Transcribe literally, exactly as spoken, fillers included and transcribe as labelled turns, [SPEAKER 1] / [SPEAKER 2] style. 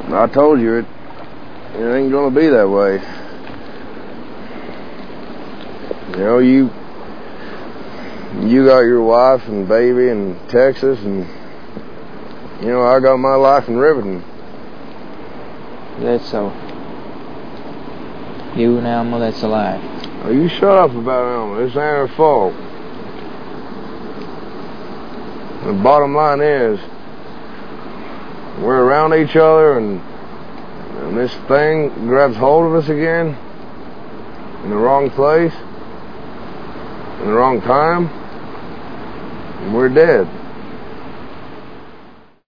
[SPEAKER 1] I told you it, it ain't gonna be that way. You know, you you got your wife and baby in Texas, and you know, I got my life in Riverton.
[SPEAKER 2] That's so. You and Alma, that's a lie.
[SPEAKER 1] Oh, you shut up about Alma. This ain't her fault. The bottom line is, we're around each other, and, and this thing grabs hold of us again in the wrong place, in the wrong time, and we're dead.